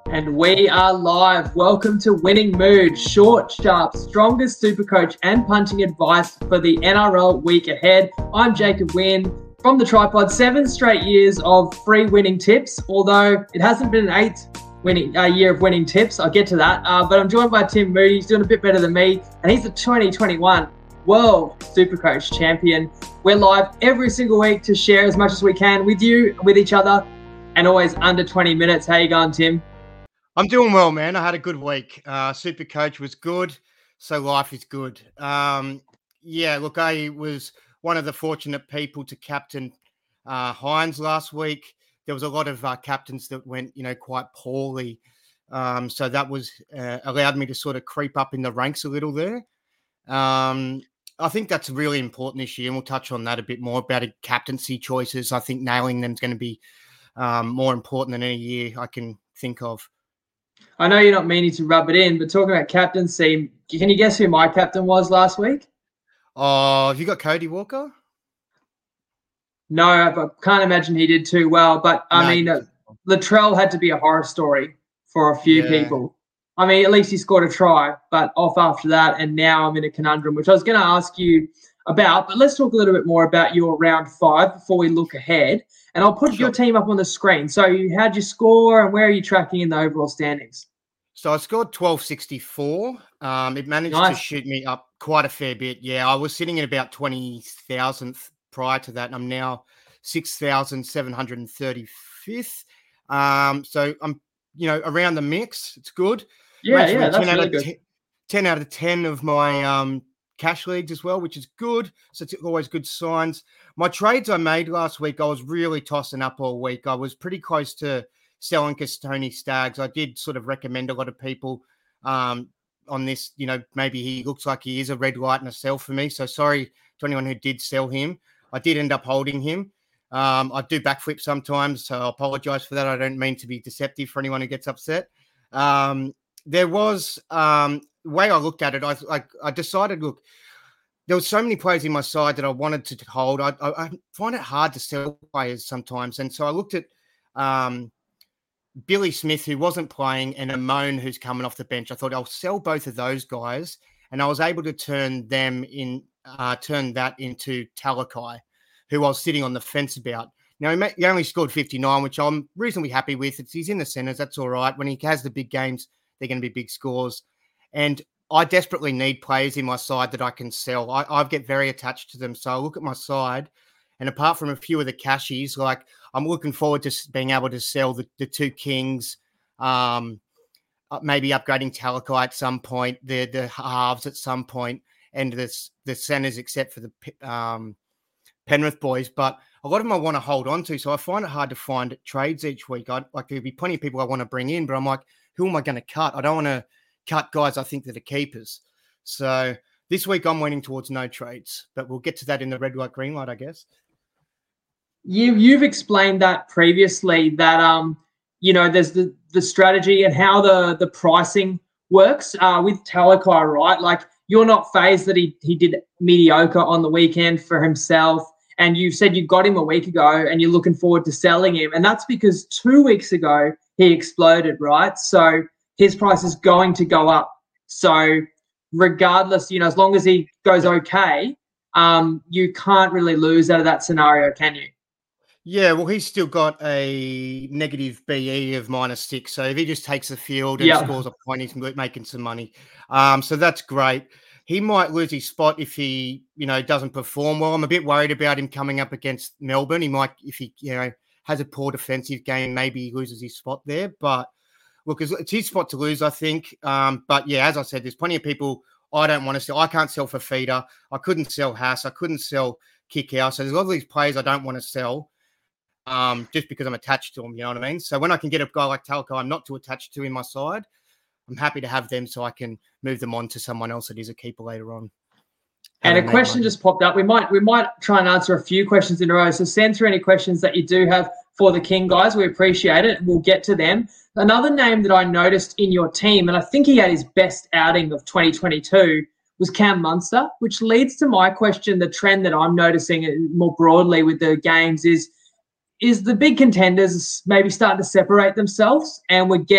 And we are live. Welcome to Winning Mood, short, sharp, strongest super coach and punching advice for the NRL week ahead. I'm Jacob Wynn from the Tripod. 7 straight years of free winning tips, although it hasn't been an 8th year of winning tips. I'll get to that. But I'm joined by Tim Moody. He's doing a bit better than me, and he's the 2021 World Supercoach Champion. We're live every single week to share as much as we can with you, with each other, and always under 20 minutes. How you going, Tim? I'm doing well, man. I had a good week. Supercoach was good, so life is good. Look, I was one of the fortunate people to captain Hines last week. There was a lot of captains that went, quite poorly. So that was allowed me to sort of creep up in the ranks a little there. I think that's really important this year, and we'll touch on that a bit more about captaincy choices. I think nailing them is going to be more important than any year I can think of. I know you're not meaning to rub it in, but talking about captaincy, can you guess who my captain was last week? Oh, have you got Cody Walker? No, I can't imagine he did too well. But, Latrell had to be a horror story for a few people. I mean, at least he scored a try, but off after that, and now I'm in a conundrum, which I was going to ask you about. But let's talk a little bit more about your round 5 before we look ahead. And I'll put your team up on the screen. So how'd you score, and where are you tracking in the overall standings? So I scored 1264. It managed to shoot me up quite a fair bit. Yeah, I was sitting at about 20,000th prior to that, and I'm now 6,735th. So I'm, around the mix. It's good. Yeah, that's really good. 10 out of 10 of my cash leagues as well, which is good. So it's always good signs. My trades I made last week, I was really tossing up all week. I was pretty close to selling Tony Staggs. I did sort of recommend a lot of people on this, maybe he looks like he is a red light and a sell for me. So sorry to anyone who did sell him. I did end up holding him. I do backflip sometimes, so I apologize for that. I don't mean to be deceptive for anyone who gets upset. There was the way I looked at it, I decided, look, there was so many players in my side that I wanted to hold. I find it hard to sell players sometimes. And so I looked at Billy Smith, who wasn't playing, and Amon, who's coming off the bench. I thought I'll sell both of those guys, and I was able to turn that into Talakai, who I was sitting on the fence about. Now, he only scored 59, which I'm reasonably happy with. He's in the centres. That's all right. When he has the big games, they're going to be big scores. And I desperately need players in my side that I can sell. I get very attached to them. So I look at my side, and apart from a few of the cashies, like I'm looking forward to being able to sell the 2 Kings, maybe upgrading Talakai at some point, the halves at some point, and the centres except for the Penrith boys. But a lot of them I want to hold on to. So I find it hard to find trades each week. There'll be plenty of people I want to bring in, but I'm like, who am I going to cut? I don't want to cut guys I think that are keepers. So this week I'm leaning towards no trades, but we'll get to that in the red light, green light, I guess. You've explained that previously, that there's the strategy and how the pricing works with Talakai, right? Like, you're not phased that he did mediocre on the weekend for himself, and you said you got him a week ago and you're looking forward to selling him, and that's because 2 weeks ago he exploded, right? So his price is going to go up. So regardless, as long as he goes okay, you can't really lose out of that scenario, can you? Yeah, well, he's still got a negative BE of -6. So if he just takes the field and scores a point, he's making some money. So that's great. He might lose his spot if he, doesn't perform well. I'm a bit worried about him coming up against Melbourne. He might, if he, has a poor defensive game, maybe he loses his spot there. But look, it's his spot to lose, I think. But yeah, as I said, there's plenty of people I don't want to sell. I can't sell for Feeder. I couldn't sell Haas. I couldn't sell Kickout. So there's a lot of these players I don't want to sell just because I'm attached to them, you know what I mean? So when I can get a guy like Talakai I'm not too attached to in my side, I'm happy to have them so I can move them on to someone else that is a keeper later on. And a question just popped up. We might try and answer a few questions in a row. So send through any questions that you do have for the King, guys. We appreciate it. We'll get to them. Another name that I noticed in your team, and I think he had his best outing of 2022, was Cam Munster, which leads to my question. The trend that I'm noticing more broadly with the games is the big contenders maybe starting to separate themselves, and we're getting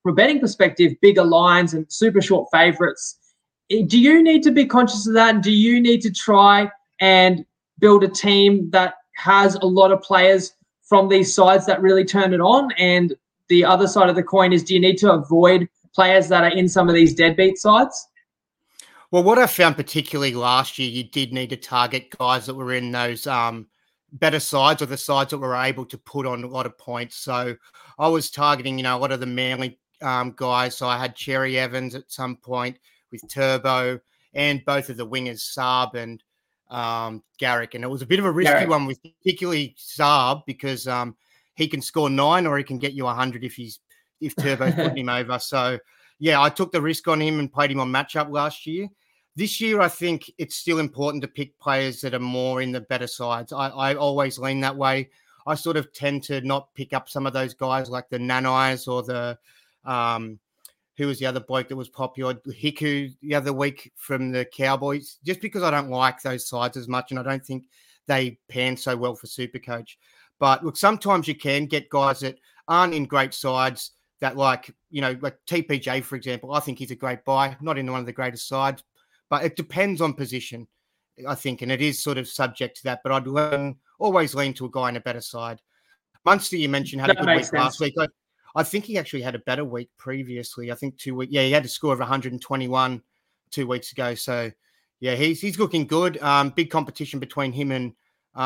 from a betting perspective, bigger lines and super short favourites. Do you need to be conscious of that? And do you need to try and build a team that has a lot of players from these sides that really turn it on? And the other side of the coin is, do you need to avoid players that are in some of these deadbeat sides? Well, what I found particularly last year, you did need to target guys that were in those better sides, or the sides that were able to put on a lot of points. So I was targeting, a lot of the Manly guys. So I had Cherry Evans at some point with Turbo, and both of the wingers, Saab and Garrick. And it was a bit of a risky one with particularly Saab, because he can score 9 or he can get you 100 if Turbo's putting him over. So, yeah, I took the risk on him and played him on matchup last year. This year, I think it's still important to pick players that are more in the better sides. I always lean that way. I sort of tend to not pick up some of those guys like the Nanais or the who was the other bloke that was popular, Hiku, the other week from the Cowboys, just because I don't like those sides as much, and I don't think they pan so well for Supercoach. But look, sometimes you can get guys that aren't in great sides that like TPJ, for example. I think he's a great buy, not in one of the greatest sides, but it depends on position, I think, and it is sort of subject to that. But I'd always lean to a guy in a better side. Munster, you mentioned, had a good week last week. I think he actually had a better week previously. I think 2 weeks. Yeah, he had a score of 121 2 weeks ago. So, yeah, he's looking good. Big competition between him and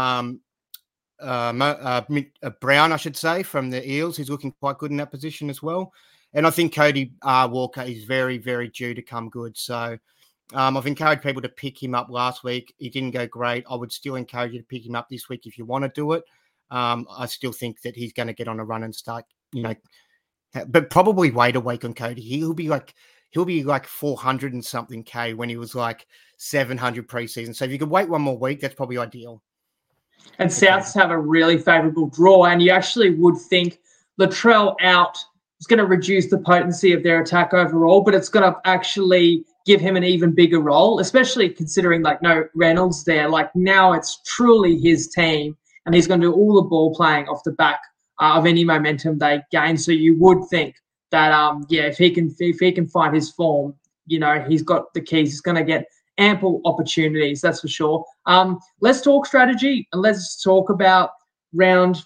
Brown, I should say, from the Eels. He's looking quite good in that position as well. And I think Cody Walker is very, very due to come good. So I've encouraged people to pick him up last week. He didn't go great. I would still encourage you to pick him up this week if you want to do it. I still think that he's going to get on a run and start, but probably wait a week on Cody. He'll be like 400 and something K when he was like 700 preseason. So if you could wait one more week, that's probably ideal. And Souths have a really favourable draw, and you actually would think Latrell out is going to reduce the potency of their attack overall, but it's going to actually give him an even bigger role, especially considering no Reynolds there. Like now it's truly his team, and he's going to do all the ball playing off the back of any momentum they gain. So you would think that, if he can find his form, he's got the keys. He's going to get ample opportunities, that's for sure. Let's talk strategy, and let's talk about round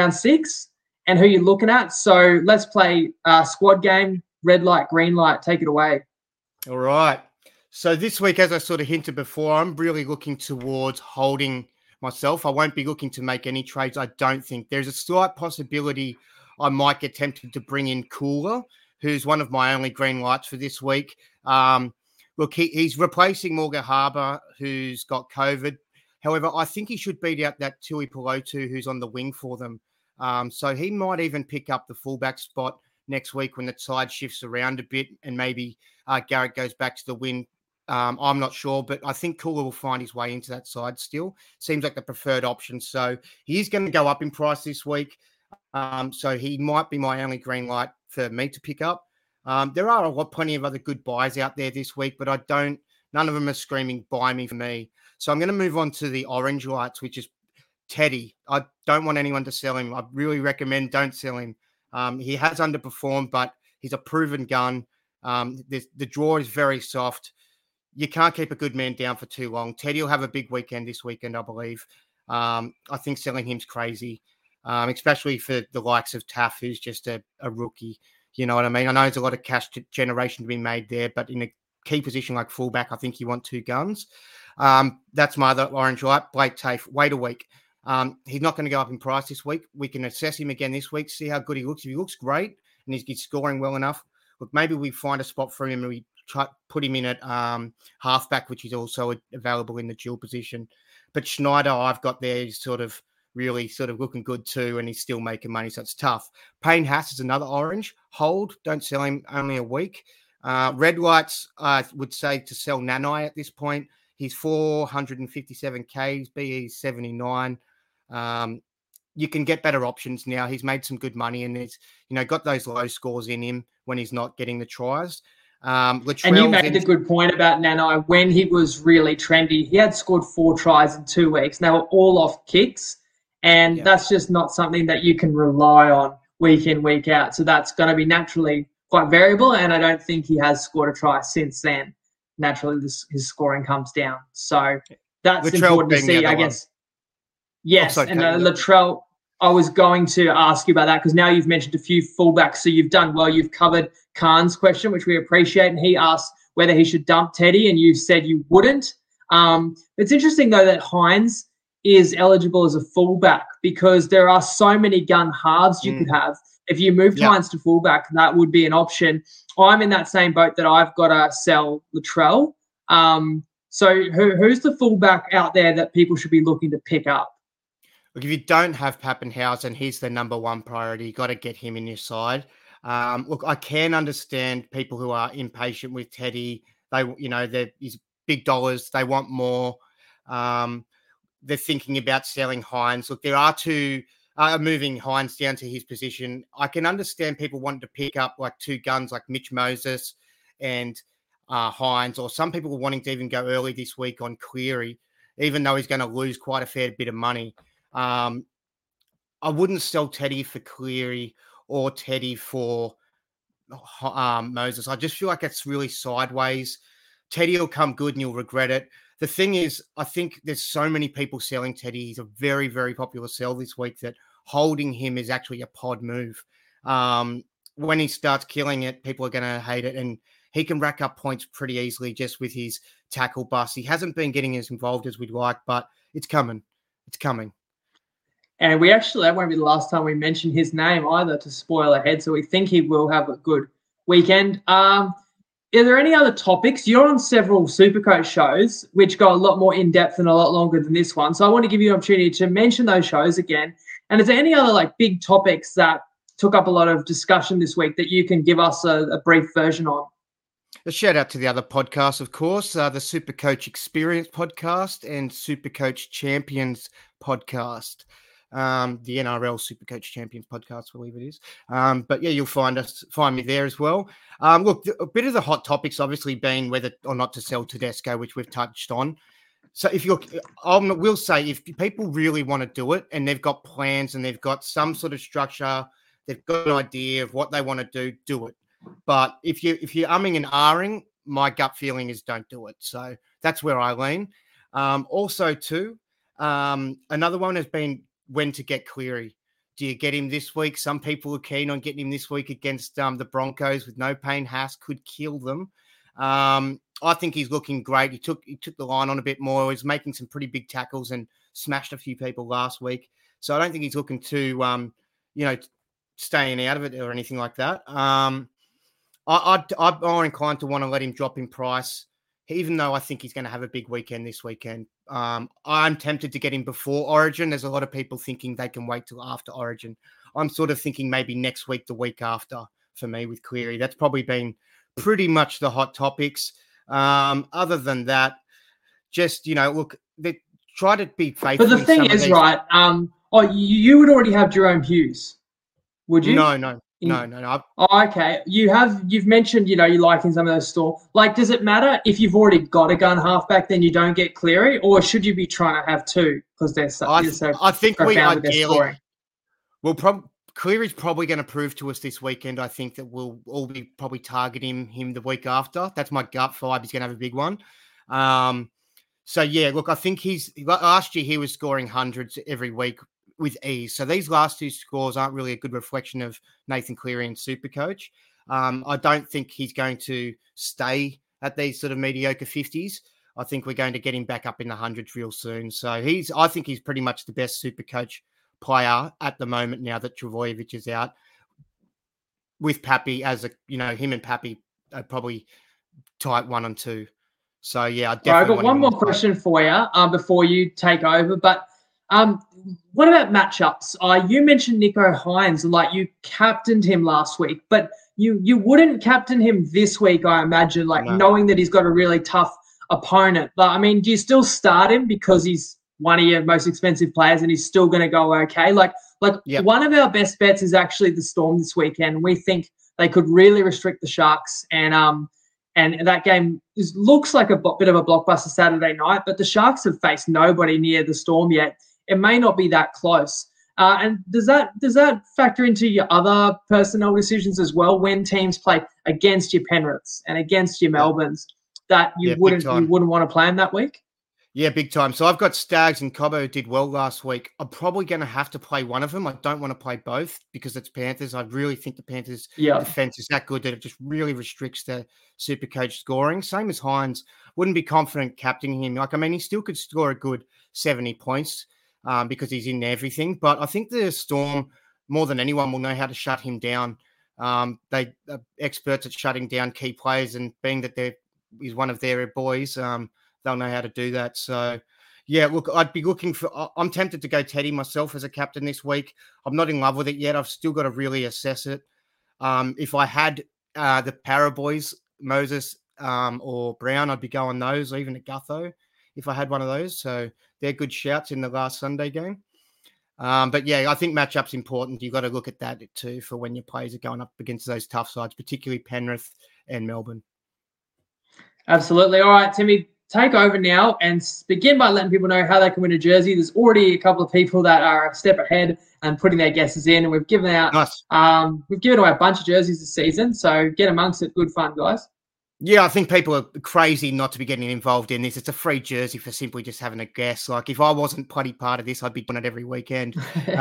6 and who you're looking at. So let's play squad game, red light, green light. Take it away. All right. So this week, as I sort of hinted before, I'm really looking towards holding myself. I won't be looking to make any trades, I don't think. There's a slight possibility I might get tempted to bring in Cooler, who's one of my only green lights for this week. Look, he's replacing Morgan Harbour, who's got COVID. However, I think he should beat out that Tui Pelotu, who's on the wing for them. So he might even pick up the fullback spot next week when the side shifts around a bit, and maybe Garrett goes back to the win. I'm not sure, but I think Cooler will find his way into that side still. Seems like the preferred option. So he is going to go up in price this week. So he might be my only green light for me to pick up. There are plenty of other good buys out there this week, but none of them are screaming buy me for me. So I'm going to move on to the orange lights, which is Teddy. I don't want anyone to sell him. I really recommend don't sell him. He has underperformed, but he's a proven gun. The draw is very soft. You can't keep a good man down for too long. Teddy will have a big weekend this weekend, I believe. I think selling him's crazy, especially for the likes of Taff, who's just a rookie. You know what I mean? I know there's a lot of cash generation to be made there, but in a key position like fullback, I think you want 2 guns. That's my other orange light. Blake Tafe, wait a week. He's not going to go up in price this week. We can assess him again this week, see how good he looks. If he looks great and he's scoring well enough, look, maybe we find a spot for him and we try put him in at halfback, which is also available in the dual position. But Schneider, I've got there, he's really looking good too, and he's still making money, so it's tough. Payne Haas is another orange. Hold, don't sell him, only a week. Red lights, I would say to sell Nanai at this point. He's 457K, his BE is 79. You can get better options now. He's made some good money, and he's got those low scores in him when he's not getting the tries. And you made a good point about Nanai. When he was really trendy, he had scored 4 tries in 2 weeks. They were all off kicks, and that's just not something that you can rely on week in, week out. So that's going to be naturally quite variable, and I don't think he has scored a try since then. Naturally, his scoring comes down. So that's Latrell important to being the see, other I one. guess. Yes, sorry, and Kate, Latrell, I was going to ask you about that because now you've mentioned a few fullbacks, so you've done well. You've covered Khan's question, which we appreciate, and he asked whether he should dump Teddy, and you said you wouldn't. It's interesting, though, that Hines is eligible as a fullback because there are so many gun halves you could have. If you moved Hines to fullback, that would be an option. I'm in that same boat that I've got to sell Latrell. So who's the fullback out there that people should be looking to pick up? Look, if you don't have Pappenhausen, he's the number one priority. You got to get him in your side. Look, I can understand people who are impatient with Teddy. He's big dollars. They want more. They're thinking about selling Hines. Look, there are two moving Hines down to his position. I can understand people wanting to pick up like two guns like Mitch Moses and Hines, or some people wanting to even go early this week on Cleary, even though he's going to lose quite a fair bit of money. I wouldn't sell Teddy for Cleary or Teddy for Moses. I just feel like it's really sideways. Teddy will come good and you'll regret it. The thing is, I think there's so many people selling Teddy. He's a very, very popular sell this week that holding him is actually a pod move. When he starts killing it, people are going to hate it. And he can rack up points pretty easily just with his tackle bust. He hasn't been getting as involved as we'd like, but it's coming. It's coming. And that won't be the last time we mention his name either to spoil ahead. So we think he will have a good weekend. Are there any other topics? You're on several Supercoach shows, which go a lot more in-depth and a lot longer than this one. So I want to give you an opportunity to mention those shows again. And is there any other like big topics that took up a lot of discussion this week that you can give us a brief version on? A shout out to the other podcasts, of course, the Supercoach Experience podcast and Supercoach Champions podcast. The NRL Supercoach Champions podcast, I believe it is. But yeah, you'll find me there as well. Look, a bit of the hot topics obviously being whether or not to sell Tedesco, which we've touched on. So we'll say if people really want to do it and they've got plans and they've got some sort of structure, they've got an idea of what they want to do it. But if you're umming and ahhing, my gut feeling is don't do it. So that's where I lean. Also too, another one has been when to get Cleary. Do you get him this week? Some people are keen on getting him this week against the Broncos with no pain. Haas could kill them. I think he's looking great. He took the line on a bit more. He's making some pretty big tackles and smashed a few people last week. So I don't think he's looking to, staying out of it or anything like that. I'm more inclined to want to let him drop in price, even though I think he's going to have a big weekend this weekend. I'm tempted to get him before Origin. There's a lot of people thinking they can wait till after Origin. I'm sort of thinking maybe next week, the week after for me with Cleary. That's probably been pretty much the hot topics. Other than that, just, look, they try to be faithful. But the thing is, right, you would already have Jerome Hughes, would you? No. Okay. You've mentioned, you're liking some of those Storm. Like, does it matter if you've already got a gun halfback, then you don't get Cleary, or should you be trying to have two because they're so I think we ideally Cleary's probably going to prove to us this weekend. I think that we'll all be probably targeting him the week after. That's my gut vibe. He's going to have a big one. So yeah, look, I think last year he was scoring hundreds every week with ease. So these last two scores aren't really a good reflection of Nathan Cleary and Supercoach. I don't think he's going to stay at these sort of mediocre 50s. I think we're going to get him back up in the hundreds real soon. So I think he's pretty much the best Supercoach player at the moment now that Trbojevic is out, with Pappy him and Pappy are probably tight 1 and 2. So yeah, I definitely. I've got one more question for you before you take over, but what about matchups? You mentioned Nico Hines, like you captained him last week, but you wouldn't captain him this week, I imagine, knowing that he's got a really tough opponent. But I mean, do you still start him because he's one of your most expensive players and he's still going to go okay? Yep. One of our best bets is actually the Storm this weekend. We think they could really restrict the Sharks, and that game looks like a bit of a blockbuster Saturday night, but the Sharks have faced nobody near the Storm yet. It may not be that close. And does that factor into your other personnel decisions as well when teams play against your Penriths and against your Melbournes that you wouldn't want to play them that week? Yeah, big time. So I've got Stags and Cobbo who did well last week. I'm probably going to have to play one of them. I don't want to play both because it's Panthers. I really think the Panthers' defense is that good that it just really restricts the Supercoach scoring. Same as Hines. Wouldn't be confident captaining him. Like, I mean, he still could score a good 70 points because he's in everything. But I think the Storm, more than anyone, will know how to shut him down. They are experts at shutting down key players, and being that he's one of their boys, they'll know how to do that. So, yeah, look, I'd be looking for – I'm tempted to go Teddy myself as a captain this week. I'm not in love with it yet. I've still got to really assess it. If I had the Para boys, Moses or Brown, I'd be going those, or even a Gutho if I had one of those. So they're good shouts in the last Sunday game. But, yeah, I think matchup's important. You've got to look at that too for when your players are going up against those tough sides, particularly Penrith and Melbourne. Absolutely. All right, Timmy. Take over now and begin by letting people know how they can win a jersey. There's already a couple of people that are a step ahead and putting their guesses in, and we've given out we've given away a bunch of jerseys this season. So get amongst it. Good fun, guys. Yeah, I think people are crazy not to be getting involved in this. It's a free jersey for simply just having a guess. Like, if I wasn't bloody part of this, I'd be doing it every weekend.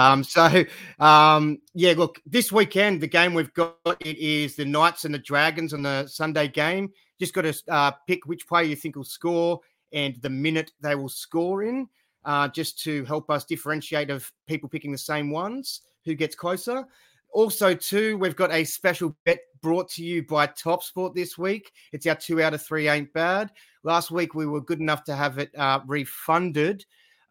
Yeah, look, this weekend, the game we've got, it is the Knights and the Dragons on the Sunday game. Just got to pick which player you think will score and the minute they will score in, just to help us differentiate of people picking the same ones, who gets closer. Also, too, we've got a special bet brought to you by TopSport this week. It's our 2 out of 3 ain't bad. Last week, we were good enough to have it refunded.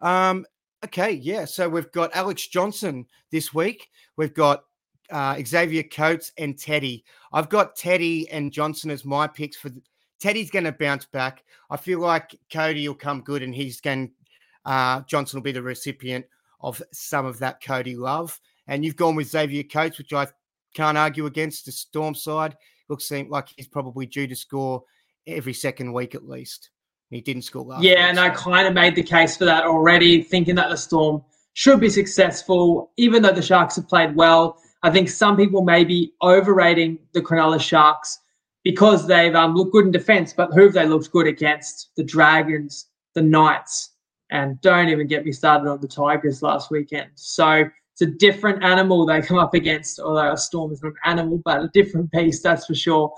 Okay, yeah. So we've got Alex Johnson this week. We've got Xavier Coates and Teddy. I've got Teddy and Johnson as my picks. Teddy's going to bounce back. I feel like Cody will come good, and Johnson will be the recipient of some of that Cody love. And you've gone with Xavier Coates, which I can't argue against. The Storm side looks like he's probably due to score every second week at least. He didn't score last week. Yeah, and I kind of made the case for that already, thinking that the Storm should be successful, even though the Sharks have played well. I think some people may be overrating the Cronulla Sharks because they've looked good in defence, but who have they looked good against? The Dragons, the Knights, and don't even get me started on the Tigers last weekend. So it's a different animal they come up against, although a Storm is not an animal, but a different beast, that's for sure.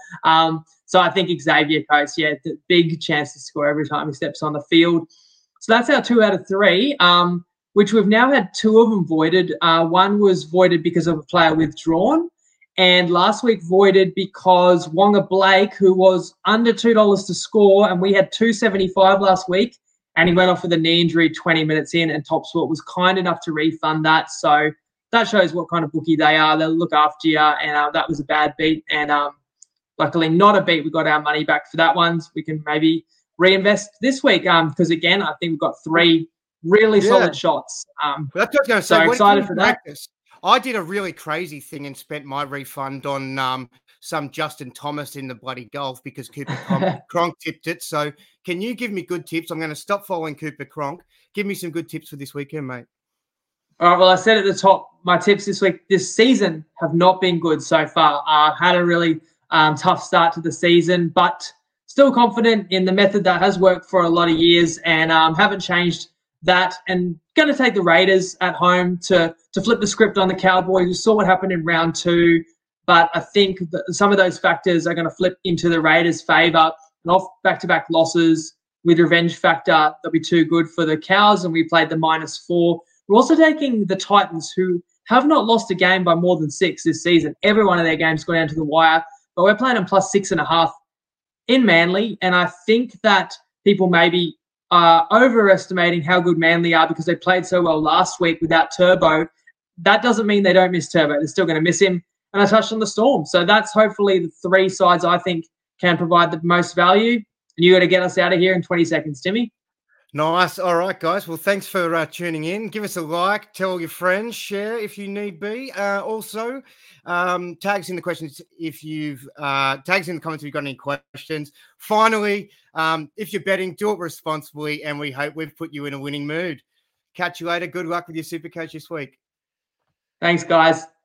So I think Xavier Coates, the big chance to score every time he steps on the field. So that's our 2 out of 3. Which we've now had 2 of them voided. One was voided because of a player withdrawn, and last week voided because Wonga Blake, who was under $2 to score, and we had $2.75 last week, and he went off with a knee injury 20 minutes in, and TopSport was kind enough to refund that. So that shows what kind of bookie they are. They'll look after you, and that was a bad beat. And luckily not a beat. We got our money back for that one. So we can maybe reinvest this week because, again, I think we've got 3 really solid shots. That's what I was going to say. So excited for that. I did a really crazy thing and spent my refund on some Justin Thomas in the bloody golf because Cooper Cronk tipped it. So can you give me good tips? I'm going to stop following Cooper Cronk. Give me some good tips for this weekend, mate. All right, well, I said at the top, my tips this season have not been good so far. Had a really tough start to the season, but still confident in the method that has worked for a lot of years and haven't changed that, and going to take the Raiders at home to flip the script on the Cowboys. We saw what happened in round 2, but I think that some of those factors are going to flip into the Raiders' favour, and off back-to-back losses with revenge factor, they'll be too good for the Cows, and we played the -4. We're also taking the Titans, who have not lost a game by more than 6 this season. Every one of their games go down to the wire, but we're playing them +6.5 in Manly, and I think that people maybe overestimating how good Manly are because they played so well last week without Turbo. That doesn't mean they don't miss Turbo. They're still going to miss him. And I touched on the Storm. So that's hopefully the 3 sides I think can provide the most value. And you got to get us out of here in 20 seconds, Timmy. Nice. All right, guys. Well, thanks for tuning in. Give us a like, tell your friends, share if you need be. Also, tag us in the questions if you've tag us in the comments if you've got any questions. Finally, if you're betting, do it responsibly, and we hope we've put you in a winning mood. Catch you later. Good luck with your Supercoach this week. Thanks, guys.